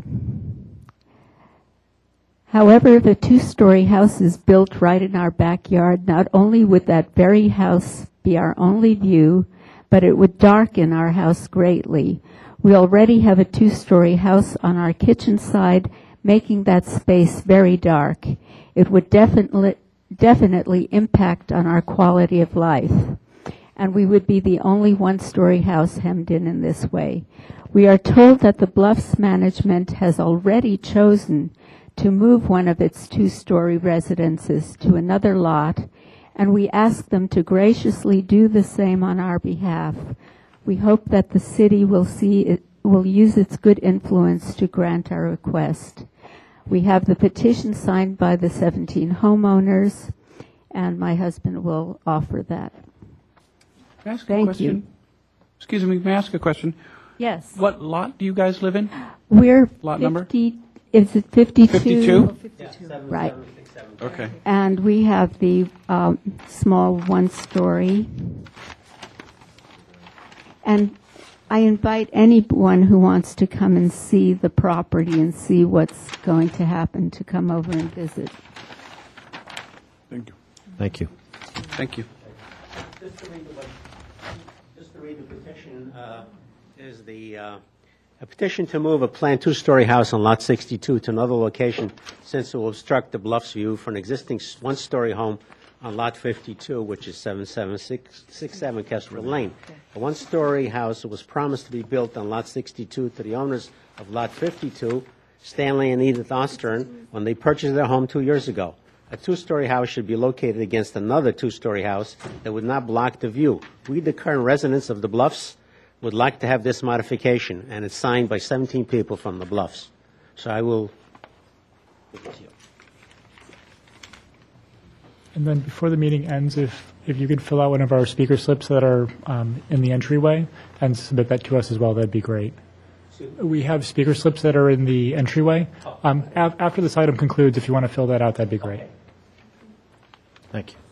However, if a two-story house is built right in our backyard, not only would that very house be our only view, but it would darken our house greatly. We already have a two-story house on our kitchen side, making that space very dark. It would definitely impact on our quality of life, and we would be the only one-story house hemmed in this way. We are told that the Bluffs management has already chosen to move one of its two-story residences to another lot, and we ask them to graciously do the same on our behalf. We hope that the city will use its good influence to grant our request. We have the petition signed by the 17 homeowners, and my husband will offer that. Can I ask a Thank question? you. Excuse me, may I ask a question? Yes. What lot do you guys live in? We're Lot number? Is it 52? 52? Right. Okay. And we have the small one-story. And I invite anyone who wants to come and see the property and see what's going to happen to come over and visit. Thank you. Thank you. Thank you. Just to read the petition, is a petition to move a planned two-story house on Lot 62 to another location since it will obstruct the Bluffs view for an existing one-story home on Lot 52, which is 7767 Kestrel Lane. A one-story house was promised to be built on Lot 62 to the owners of Lot 52, Stanley and Edith Ostern, when they purchased their home 2 years ago. A two-story house should be located against another two-story house that would not block the view. We, the current residents of the Bluffs, would like to have this modification, and it's signed by 17 people from the Bluffs. So I will give it to you. And then before the meeting ends, if you could fill out one of our speaker slips that are in the entryway and submit that to us as well, that'd be great. We have speaker slips that are in the entryway. After this item concludes, if you want to fill that out, that'd be great. Thank you.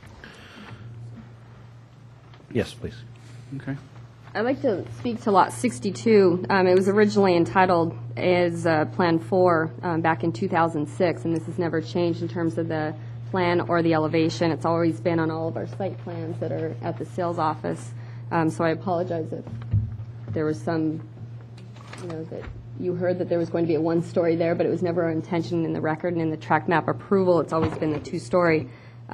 Yes, please. Okay. I'd like to speak to Lot 62. It was originally entitled as Plan 4 back in 2006, and this has never changed in terms of the plan or the elevation. It's always been on all of our site plans that are at the sales office. So I apologize if there was some, that you heard that there was going to be a one-story there, but it was never our intention in the record and in the tract map approval. It's always been the two-story.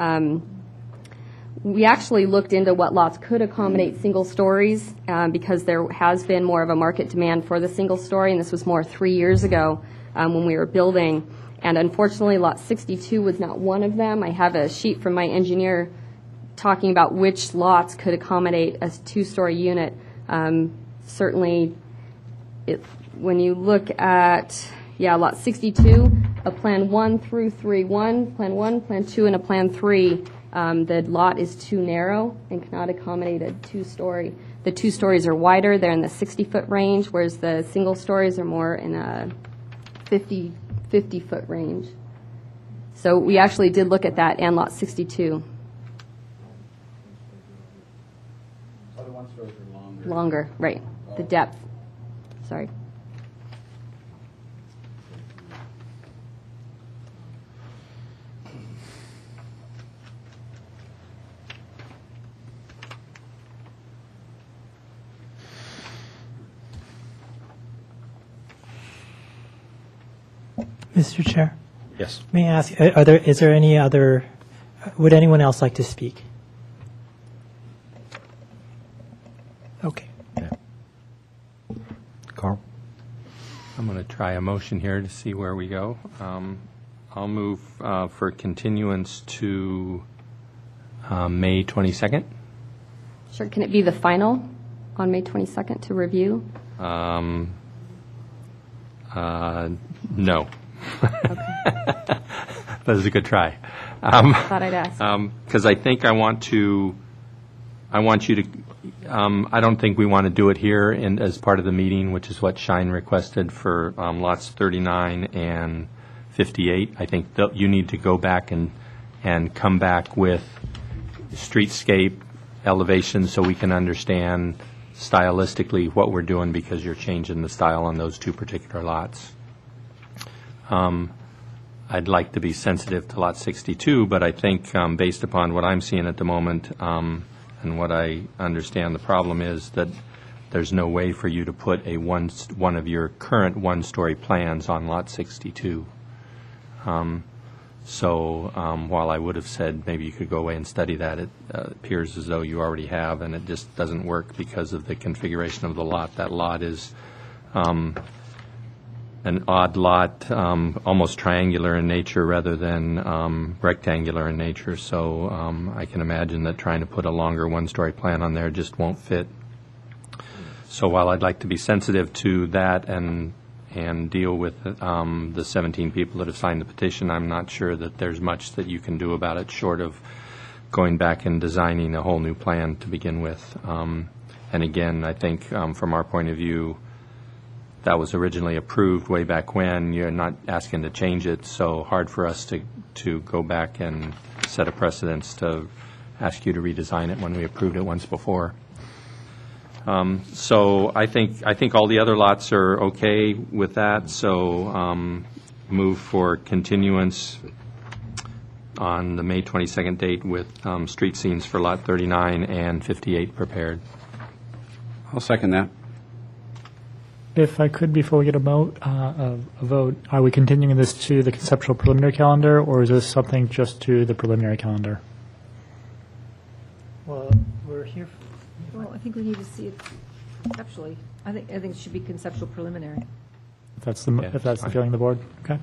We actually looked into what lots could accommodate single stories because there has been more of a market demand for the single story, and this was more 3 years ago when we were building. And unfortunately, lot 62 was not one of them. I have a sheet from my engineer talking about which lots could accommodate a two-story unit. Certainly, when you look at, lot 62, a Plan 1 through 3-1, Plan 1, Plan 2, and a Plan 3, the lot is too narrow and cannot accommodate a two-story. The two stories are wider. They're in the 60-foot range, whereas the single stories are more in a 50-foot range. So we actually did look at that and lot 62. Other one stories are longer. Longer, right. The depth. Sorry. Mr. Chair, Yes. may I ask, is there any other, would anyone else like to speak? Okay. Carl? I'm going to try a motion here to see where we go. I'll move for continuance to May 22nd. Sure. Can it be the final on May 22nd to review? No. That was a good try. Thought I'd ask. Because I think I want you to, I don't think we want to do it here as part of the meeting, which is what Shine requested for lots 39 and 58. I think you need to go back and come back with streetscape elevation so we can understand stylistically what we're doing because you're changing the style on those two particular lots. I'd like to be sensitive to lot 62, but I think based upon what I'm seeing at the moment and what I understand the problem is that there's no way for you to put one of your current one-story plans on lot 62. So while I would have said maybe you could go away and study that, it appears as though you already have, and it just doesn't work because of the configuration of the lot. That lot is an odd lot, almost triangular in nature rather than rectangular in nature. So I can imagine that trying to put a longer one-story plan on there just won't fit. So while I'd like to be sensitive to that and deal with the 17 people that have signed the petition, I'm not sure that there's much that you can do about it short of going back and designing a whole new plan to begin with. And again, I think from our point of view, that was originally approved way back when. You're not asking to change it, so hard for us to go back and set a precedence to ask you to redesign it when we approved it once before. So I think all the other lots are okay with that. So move for continuance on the May 22nd date with street scenes for lot 39 and 58 prepared. I'll second that. If I could, before we get a vote, are we continuing this to the conceptual preliminary calendar, or is this something just to the preliminary calendar? Well, we're here. Well, I think we need to see it conceptually. I think it should be conceptual preliminary. If that's the feeling of the board, okay.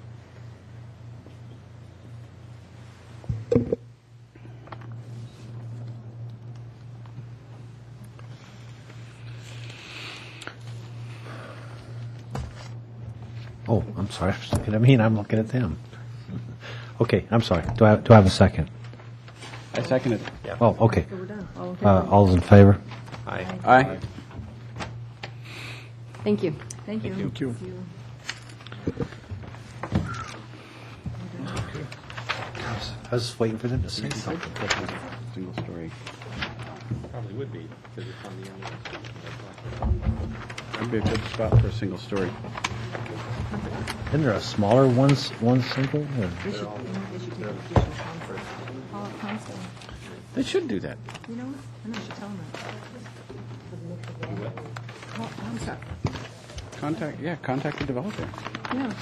Oh, I'm sorry. I'm looking at them. Okay, I'm sorry. Do I have a second? I second it. Yeah. Oh, okay. So we're done. All in favor? All those in favor? Aye. Aye. Thank you. Thank you. Thank you. I was waiting for them to say something. Single story. Probably would be, because it's on the end of That'd be a good spot for a single story. Isn't there a smaller one single? Or? They should take additional concept. Call it concept. They should do that. You know, I should tell them that. Oh, I'm sorry. Contact the developer. Yeah.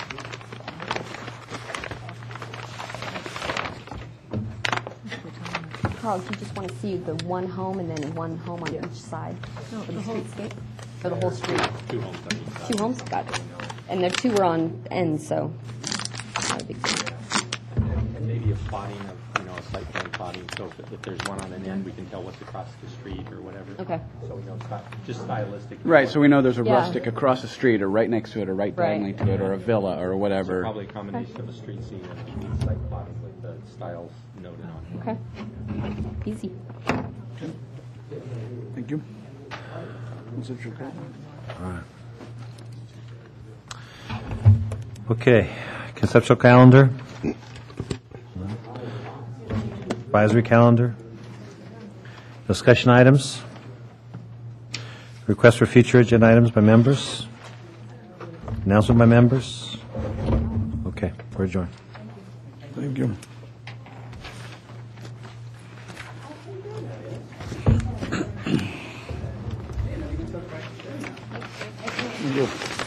Carl, do you just want to see the one home and then one home on each side? No, for the the whole- streetscape? For the whole street? 2 homes on each side. 2 homes? Got it. And the 2 were on ends, so not a big deal. And maybe a plotting of, a site plan plotting, so if there's one on an end, we can tell what's across the street or whatever. Okay. So we know, just stylistic. Right, so we know there's a Yeah. rustic across the street, or right next to it, or right Right. diagonally to it, or a villa, or So whatever. probably a combination of a street scene and site plotting with the styles noted on it. Okay. Easy. Thank you. Was it your call? Okay, conceptual calendar. Advisory calendar. Discussion items. Request for future agenda items by members. Announcement by members. Okay, we're adjourned. Thank you. Thank you.